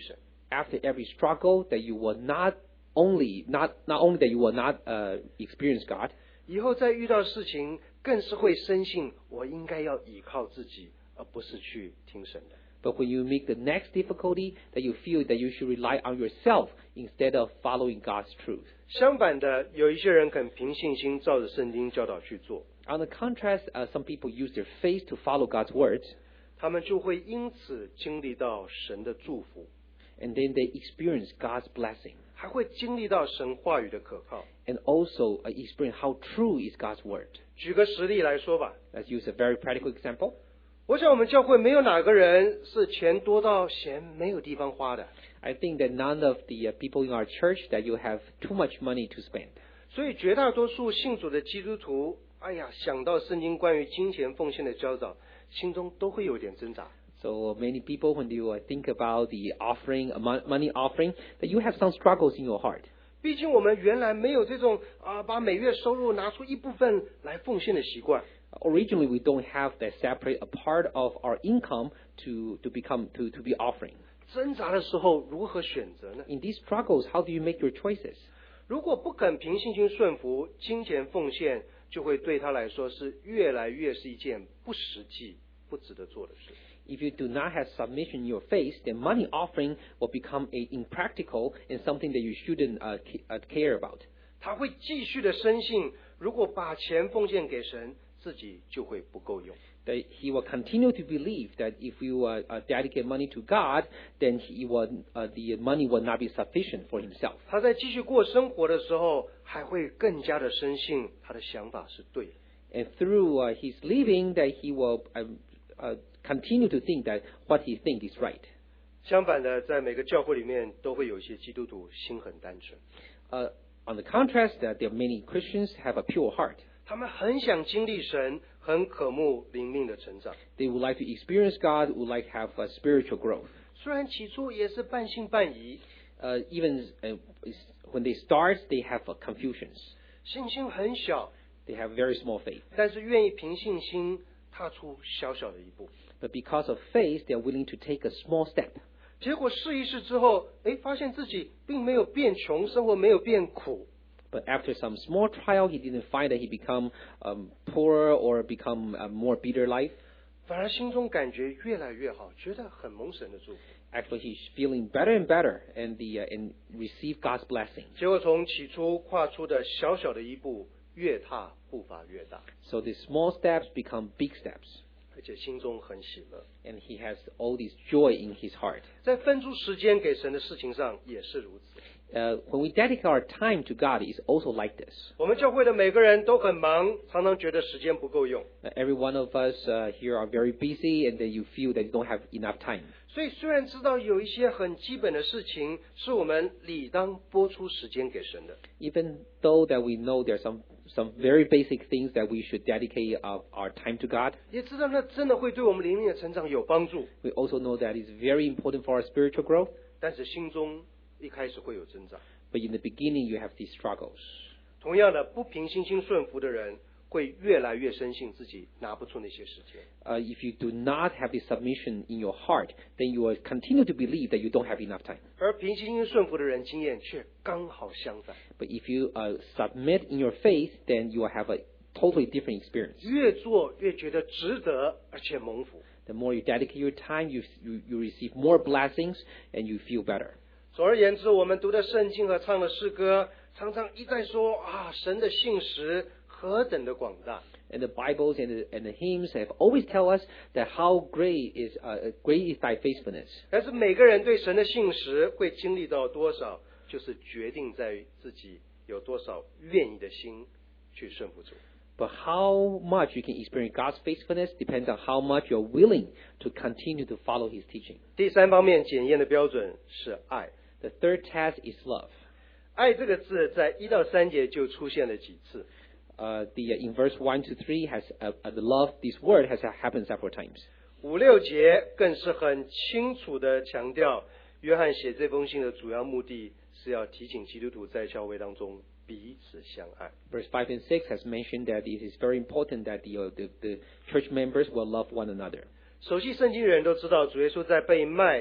Speaker 2: after every struggle, that you will not only not not only that you will not uh, experience God,
Speaker 3: 以后再遇到事情，更是会深信我应该要依靠自己，而不是去听神的。
Speaker 2: but when you meet the next difficulty, that you feel that you should rely on yourself instead of following God's truth.
Speaker 3: 相反的，有一些人肯凭信心照着圣经教导去做，
Speaker 2: On the contrast, uh, some people use their faith to follow God's words,
Speaker 3: 他们就会因此经历到神的祝福，
Speaker 2: and then they experience God's blessing,
Speaker 3: 还会经历到神话语的可靠。
Speaker 2: and also uh, experience how true is God's word.
Speaker 3: 举个实例来说吧，
Speaker 2: Let's use a very practical example.
Speaker 3: 我想我们教会没有哪个人是钱多到嫌没有地方花的，
Speaker 2: I think that none of the uh, people in our church that you have too much money to spend.
Speaker 3: 所以绝大多数信主的基督徒，哎呀，想到圣经关于金钱奉献的教导，心中都会有点挣扎。
Speaker 2: So many people, when you uh, think about the offering, a mon- money offering, that you have some struggles in your heart.
Speaker 3: 毕竟我们原来没有这种啊、把每月收入拿出一部分来奉献的习惯。
Speaker 2: Originally, we don't have that separate a part of our income to, to become to, to be offering.
Speaker 3: 挣扎的时候如何选择呢？
Speaker 2: In these struggles, how do you make your choices?
Speaker 3: 如果不肯凭信心顺服，金钱奉献就会对他来说是越来越是一件不实际、不值得做的事。
Speaker 2: If you do not have submission in your faith, then money offering will become a impractical and something that you shouldn't uh, ca- uh, care about.
Speaker 3: 他会继续的深信，如果把钱奉献给神，自己就会不够用。
Speaker 2: That he will continue to believe that if you uh, uh, dedicate money to God, then he will, uh, the money will not be sufficient for himself.
Speaker 3: 他在继续过生活的时候，还会更加的深信他的想法是对的。
Speaker 2: And through uh, his living, that he will um, uh, continue to think that what he thinks is right.
Speaker 3: 相反的，在每个教会里面都会有一些基督徒心很单纯，
Speaker 2: Uh, on the contrast, that there are many Christians have a pure heart.
Speaker 3: 他们很想经历神，很渴慕灵命的成长。
Speaker 2: They would like to experience God, would like to have a spiritual growth.
Speaker 3: 虽然起初也是半信半疑，
Speaker 2: Uh, even uh, when they start, they have uh, confusions.
Speaker 3: 信心很小，
Speaker 2: They have very small faith.
Speaker 3: 但是愿意凭信心踏出小小的一步。
Speaker 2: But because of faith, they are willing to take a small step.
Speaker 3: 结果试一试之后，哎，发现自己并没有变穷，生活没有变苦，
Speaker 2: But after some small trial, he didn't find that he become um, poorer or become a more bitter life.
Speaker 3: 反而心中感觉越来越好，觉得很蒙神的祝福。
Speaker 2: Actually, he's feeling better and better and the uh, and receive God's blessing.
Speaker 3: 结果从起初跨出的小小的一步，越踏步伐越大，
Speaker 2: So the small steps become big steps,
Speaker 3: 而且心中很喜乐。
Speaker 2: and he has all this joy in his heart.
Speaker 3: 在分出时间给神的事情上也是如此。
Speaker 2: Uh, when we dedicate our time to God, it's also like this.
Speaker 3: 我们教会的每个人都很忙，常常觉得时间不够用。
Speaker 2: Uh, every one of us uh, here are very busy, and then you feel that you don't have enough time.
Speaker 3: 所以虽然知道有一些很基本的事情是我们理当拨出时间给神的，
Speaker 2: Even though that we know there are some some very basic things that we should dedicate our, our time to God,
Speaker 3: 也知道那真的会对我们灵命的成长有帮助，
Speaker 2: we also know that it's very important for our spiritual growth.
Speaker 3: 但是心中一开始会有挣扎。
Speaker 2: But in the beginning, you have these struggles.
Speaker 3: 同样的，不凭信心顺服的人，会越来越深信自己拿不出那些时间。
Speaker 2: Uh, if you do not have this submission in your heart, then you will continue to believe that you don't have enough time.
Speaker 3: 而凭信心顺服的人，经验却刚好相反，
Speaker 2: But if you uh, submit in your faith, then you will have a totally different experience.
Speaker 3: 越做越觉得值得，而且蒙福。
Speaker 2: The more you dedicate your time, you, you, you receive more blessings and you feel better.
Speaker 3: 总而言之，我们读的圣经和唱的诗歌，常常一再说啊，神的信实何等的广大。
Speaker 2: And the Bibles and the, and the hymns have always tell us that how great is uh, great is thy faithfulness.
Speaker 3: 但是每个人对神的信实会经历到多少，就是决定在于自己有多少愿意的心去顺服主。
Speaker 2: But how much you can experience God's faithfulness depends on how much you're willing to continue to follow His teaching.
Speaker 3: 第三方面检验的标准是爱。
Speaker 2: The third test is love.
Speaker 3: 爱这个字在一到三节就出现了几次。
Speaker 2: Uh, the uh, in verse one to three has uh, uh, the love. This word has uh, happened several times.
Speaker 3: 五六节更是很清楚的强调，约翰写这封信的主要目的是要提醒基督徒在教会当中彼此相爱。
Speaker 2: Verse five and six has mentioned that it is very important that the, uh, the the church members will love one another.
Speaker 3: 熟悉圣经的人都知道，主耶稣在被卖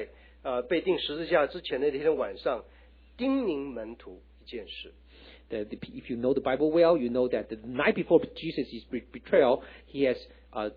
Speaker 3: 呃被钉十字架之前的那天晚上，叮咛门徒一件事。
Speaker 2: The, the, if you know the Bible well, you know that the night before Jesus' betrayal, he has uh,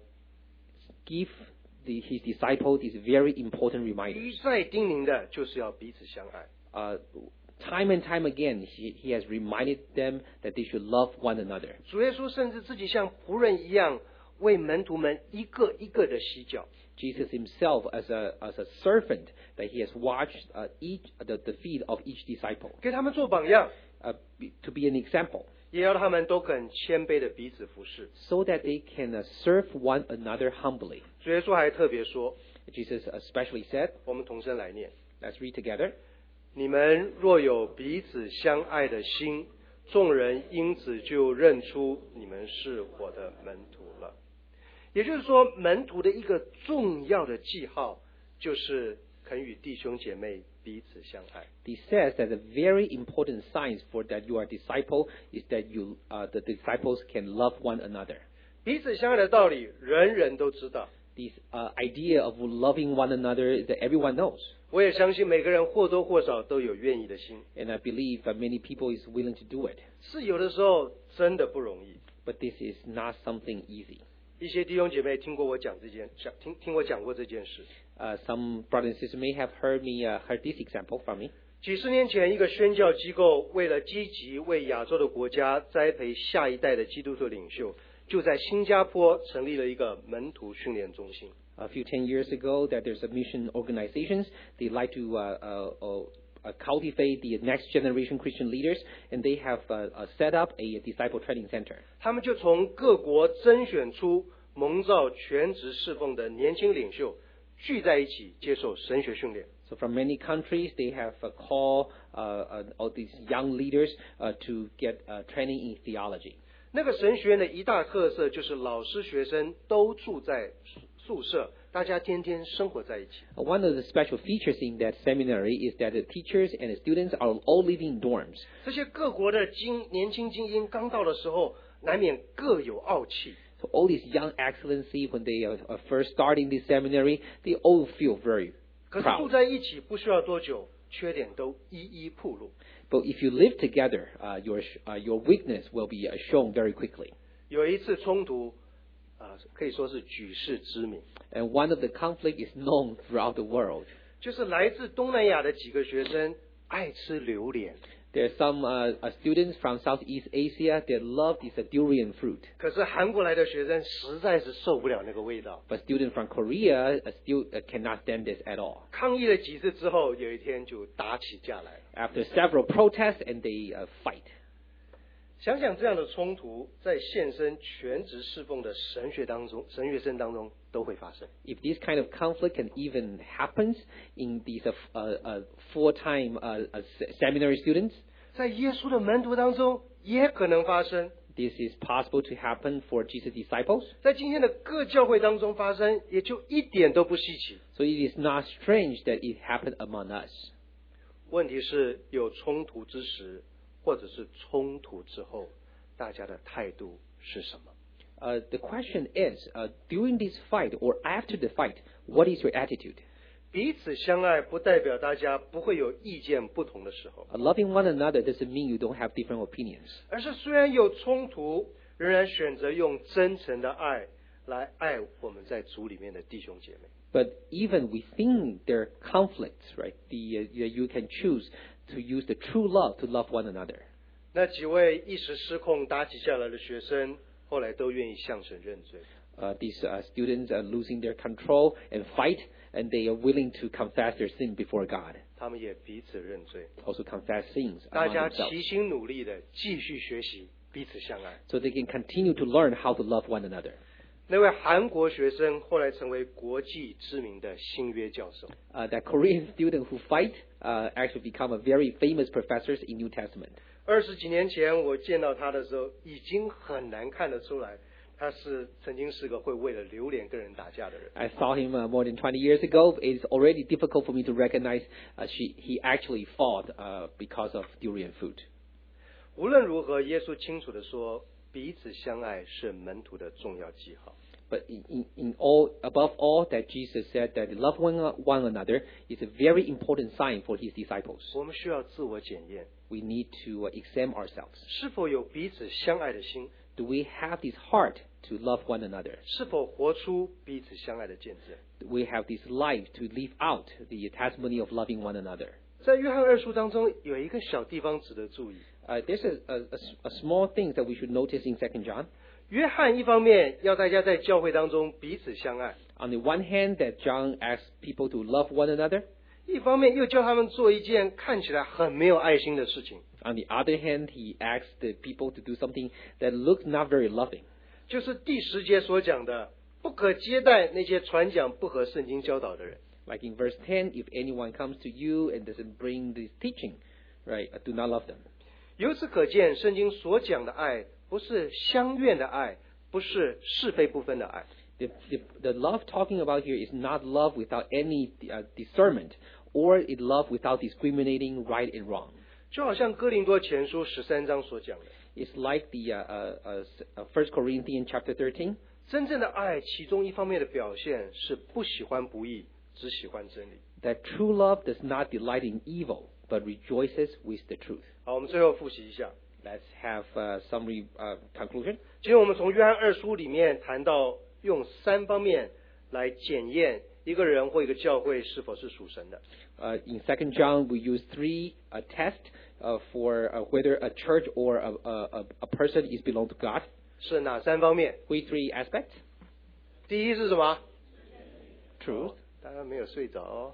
Speaker 2: give the, his disciple this very important
Speaker 3: 一
Speaker 2: reminder.
Speaker 3: 再叮咛的就是要彼此相爱。
Speaker 2: Uh, time and time again, he, he has reminded them that they should love one another.
Speaker 3: 主耶稣甚至自己像仆人一样，为门徒们一个一个的洗脚。
Speaker 2: Jesus himself, as a as a servant, that he has watched uh, each the, the feet of each disciple,
Speaker 3: 给他们做榜样，
Speaker 2: uh, be- to be an example,
Speaker 3: 也要他们都肯谦卑的彼此服侍。
Speaker 2: so that they can uh, serve one another humbly.
Speaker 3: 主耶稣还特别说，
Speaker 2: Jesus especially said,
Speaker 3: 我们同声来念：
Speaker 2: let's read together.
Speaker 3: 你们若有彼此相爱的心，众人因此就认出你们是我的门徒了。也就是说，门徒的一个重要的记号，就是肯与弟兄姐妹彼此相爱。
Speaker 2: He says that a very important sign for that you are a disciple is that you uh, the disciples can love one another.
Speaker 3: 彼此相爱的道理，人人都知道。
Speaker 2: This uh, idea of loving one another that everyone knows.
Speaker 3: 我也相信每个人或多或少都有愿意的心，
Speaker 2: And I believe that many people is willing to do it.
Speaker 3: 是有的时候真的不容易。
Speaker 2: But this is not something easy.
Speaker 3: 一些弟兄姐妹听过我讲这件，讲听听我讲过这件事。
Speaker 2: Uh, some brothers and sisters may have heard me uh, heard this example from me.
Speaker 3: 几十年前，一个宣教机构为了积极为亚洲的国家栽培下一代的基督徒领袖，就在新加坡成立了一个门徒训练中心。
Speaker 2: A few ten years ago, that there's a mission organizations. They like to uh, uh, uh, uh, cultivate the next generation Christian leaders, and they have uh, uh, set up a disciple training center.
Speaker 3: 他们就从各国甄选出蒙召全职侍奉的年轻领袖，聚在一起接受神学训练。
Speaker 2: So from many countries, they have uh, called uh, uh, all these young leaders uh, to get uh, training in theology.
Speaker 3: 那个神学院的一大特色就是老师学生都住在宿舍，大家天天生活在一起。
Speaker 2: Uh, One of the special features in that seminary is that the teachers and the students are all living in dorms.
Speaker 3: 这些各国的精年轻精英刚到的时候，难免各有傲气。
Speaker 2: So all these young excellency, when they are are first starting this seminary, they all feel very
Speaker 3: 可是住
Speaker 2: proud.
Speaker 3: 在一起不需要多久，缺点都一一暴露。
Speaker 2: But if you live together, uh, your sh- uh, your weakness will be uh, shown very quickly.
Speaker 3: 有一次冲突，啊、可以说是举世知名，
Speaker 2: And one of the conflict is known throughout the world.
Speaker 3: 就是来自东南亚的几个学生爱吃榴莲，
Speaker 2: There are some uh, uh, students from Southeast Asia that love this uh, durian fruit.
Speaker 3: 可是韩国来的学生实在是受不了那个味道。
Speaker 2: But students from Korea uh, still uh, cannot stand this at all.
Speaker 3: 抗议了几次之后，有一天就打起架来了。
Speaker 2: After several protests, and they uh, fight.
Speaker 3: 想想这样的冲突，在现身全职侍奉的神学当中、神学生当中都会发生。
Speaker 2: If this kind of conflict can even happens in these uh, uh, uh, full-time uh, uh, se- seminary students,
Speaker 3: 在耶稣的门徒当中也可能发生，
Speaker 2: this is possible to happen for Jesus' disciples.
Speaker 3: 在今天的各教会当中发生，也就一点都不稀奇。
Speaker 2: So it is not strange that it happened among us.
Speaker 3: 问题是有冲突之时，或者是冲突之后，大家的态度是什么？
Speaker 2: Uh, the question is, uh, during this fight or after the fight, what is your attitude?
Speaker 3: 彼此相爱不代表大家不会有意见不同的时候，
Speaker 2: Uh, loving one another doesn't mean you don't have different opinions.
Speaker 3: 而是虽然有冲突，仍然选择用真诚的爱来爱我们在主里面的弟兄姐妹。
Speaker 2: But even within their conflicts, right, the, uh, you can choose to use the true love to love one another.
Speaker 3: 那几位一时失控打起架来的学生，后来都愿意向神认罪。
Speaker 2: Uh, these uh, students are losing their control and fight, and they are willing to confess their sin before God.
Speaker 3: 他们也彼此认罪，
Speaker 2: Also confess sins
Speaker 3: 大
Speaker 2: among
Speaker 3: 家
Speaker 2: themselves,
Speaker 3: 齐心努力的继续学习，彼此相爱。
Speaker 2: so they can continue to learn how to love one another.
Speaker 3: 那位韩国学生后来成为国际知名的新约教授。
Speaker 2: Uh, that Korean student who fight uh, actually become a very famous professors in New Testament.
Speaker 3: 二十几年前我见到他的时候，已经很难看得出来，他是曾经是个会为了榴莲跟人打架的人。
Speaker 2: I saw him uh, more than twenty years ago. It's already difficult for me to recognize uh, she, he actually fought uh, because of durian fruit.
Speaker 3: 无论如何，耶稣清楚地说，彼此相爱是门徒的重要记号。
Speaker 2: But in, in, in all, above all, that Jesus said that love one, one another is a very important sign for his disciples.
Speaker 3: 我们需要自我检验，
Speaker 2: We need to uh, examine ourselves.
Speaker 3: 是否有彼此相爱的心，
Speaker 2: Do we have this heart to love one another?
Speaker 3: 是否活出彼此相爱的见证。
Speaker 2: Do we have this life to live out the testimony of loving one another?
Speaker 3: 在约翰二书当中有一个小地方值得注意，
Speaker 2: Uh, there's a, a, a, a small thing that we should notice in Second John.
Speaker 3: 约翰一方面要大家在教会当中彼此相爱，
Speaker 2: On the one hand, that John asks people to love one another.
Speaker 3: 一方面又叫他们做一件看起来很没有爱心的事情，
Speaker 2: On the other hand, he asks the people to do something that looks not very loving.
Speaker 3: 就是第十节所讲的，不可接待那些传讲不合圣经教导的人。
Speaker 2: Like in verse ten, if anyone comes to you and doesn't bring this teaching, right, uh, do not love them.
Speaker 3: 由此可见，圣经所讲的爱不是相怨的爱，不是是非不分的爱。
Speaker 2: The, the, the love talking about here is not love without any uh, discernment, or it love without discriminating right and wrong.
Speaker 3: 就好像哥林多前书十三章所讲的，
Speaker 2: It's like the uh, uh, uh, First Corinthians chapter thirteen.
Speaker 3: 真正的爱，其中一方面的表现是不喜欢不义，只喜欢真理。
Speaker 2: That true love does not delight in evil, but rejoices with the truth.
Speaker 3: 好，我们最后复习一下。
Speaker 2: Let's have a summary uh, conclusion.
Speaker 3: 今天我们从约翰二书里面谈到，用三方面来检验一个人或一个教会是否是属神的。
Speaker 2: Uh, in Second John, we use three uh, tests uh, for uh, whether a church or a, a, a person is belong to God.
Speaker 3: 是哪三方面？
Speaker 2: Which three aspects?
Speaker 3: 第一是什么？
Speaker 2: Truth.
Speaker 3: 大家没有睡着哦。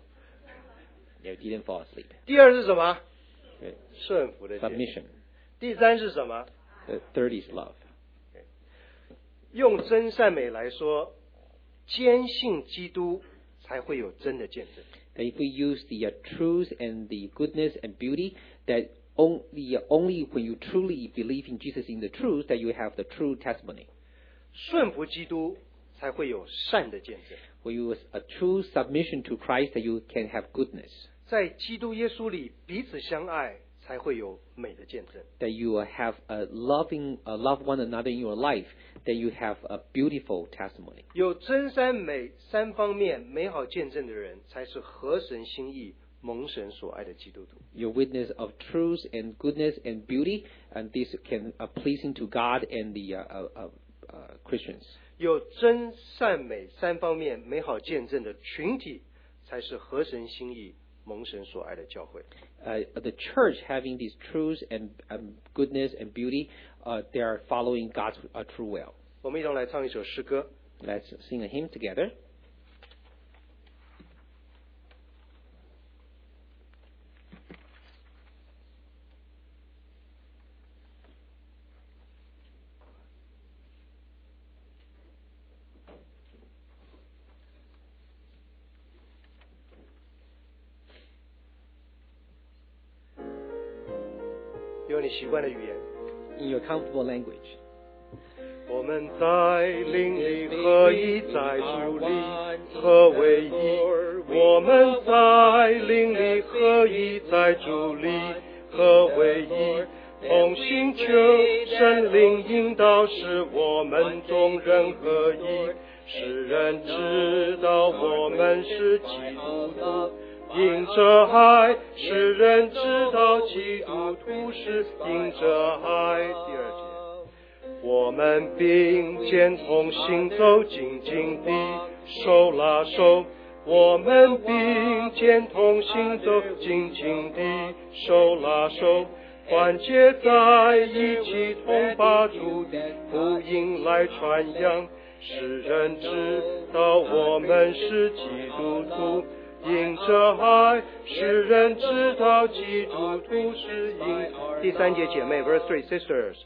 Speaker 2: They didn't fall asleep.
Speaker 3: 第二是什么？
Speaker 2: Okay.
Speaker 3: 顺服的见。
Speaker 2: Submission.
Speaker 3: 第三是什么？
Speaker 2: The third is love.
Speaker 3: 用真善美来说，坚信基督才会有真的见证。
Speaker 2: That if we use the uh, truth and the goodness and beauty, that only uh, only when you truly believe in Jesus in the truth, that you have the true testimony.
Speaker 3: 顺服基督才会有善的见证。
Speaker 2: When you a true submission to Christ, that you can have goodness.
Speaker 3: 在基督耶稣里彼此相爱，才会有美的见证。
Speaker 2: That you uh, have a loving, uh, love one another in your life, that you have a beautiful testimony.
Speaker 3: 有真善美三方面美好见证的人，才是合神心意、蒙神所爱的基督徒。
Speaker 2: Your witness of truth and goodness and beauty, and this can uh, pleasing to God and the uh, uh, uh, uh, Christians.
Speaker 3: 有真善美三方面美好见证的群体，才是合神心意、蒙神所爱的教会。
Speaker 2: Uh, the church having these truths and um, goodness and beauty, uh, they are following God's uh, true will.
Speaker 3: 我们一同来唱一首诗歌。
Speaker 2: Let's sing a hymn together.
Speaker 3: "有你习惯的语言。
Speaker 2: In your comfortable language.
Speaker 3: 我们在灵里合一，在主里合为一。我们在灵里合一，在主里合为一。同心求神灵引导，使我们众人合一，使人知道我们是基督徒。因着爱，使人知道基督徒是因着爱。第二节。 我们并肩同行走，紧紧地手拉手。我们并肩同行走，紧紧地手拉手。团结在一起，同把主的福音来传扬，使人知道我们是基督徒。因着爱，使人知道基督徒是因。第三节姐妹 ，Verse three, sisters。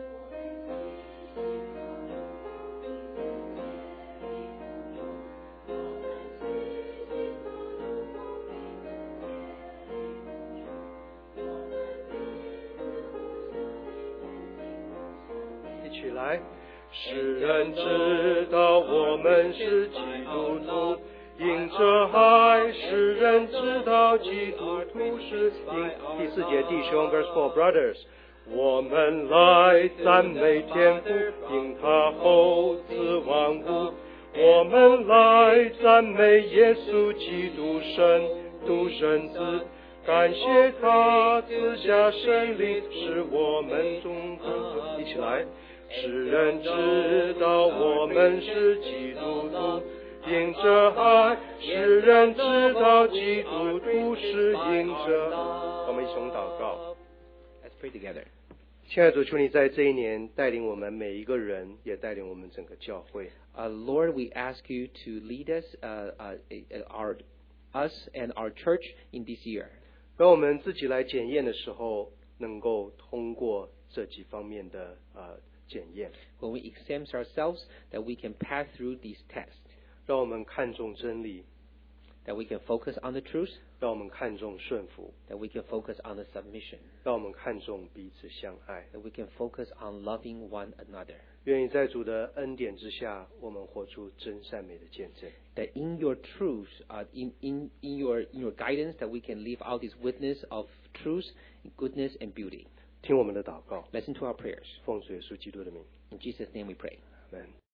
Speaker 3: 起来，使人知道我们是基督徒，因着爱，使人知道基督徒是因。第四节弟兄 ，verse four brothers， 我们来赞美天父，因他厚赐万物。我们来赞美耶稣基督神独生子，感谢他赐下圣灵，使我们众人一起来，使人知道我们是基督徒，因着爱，使人知道基督徒是因着爱。我们一同祷告。
Speaker 2: Let's pray together.
Speaker 3: 亲爱的主，求你在这一年带领我们每一个人，也带领我们整个教会。
Speaker 2: Uh, Lord, we ask you to lead us, uh, uh, our, us and our church in this year.
Speaker 3: 让我们自己来检验的时候，能够通过这几方面的呃检验。
Speaker 2: When we examine ourselves, that we can pass through these tests,
Speaker 3: 让我们看重真理，
Speaker 2: that we can focus on the truth,
Speaker 3: 让我们看重顺服，
Speaker 2: that we can focus on the submission,
Speaker 3: 让我们看重彼此相爱。
Speaker 2: that we can focus on loving one another.
Speaker 3: 愿意在主的恩典之下，我们活出真善美的见证。
Speaker 2: That in your truth, uh, in, in, in, your, in your guidance, that we can live out this witness of truth, goodness, and beauty.
Speaker 3: 听我们的祷告，
Speaker 2: Listen to our prayers.
Speaker 3: 奉主耶稣基督的名，
Speaker 2: In Jesus' name we pray.
Speaker 3: 阿门。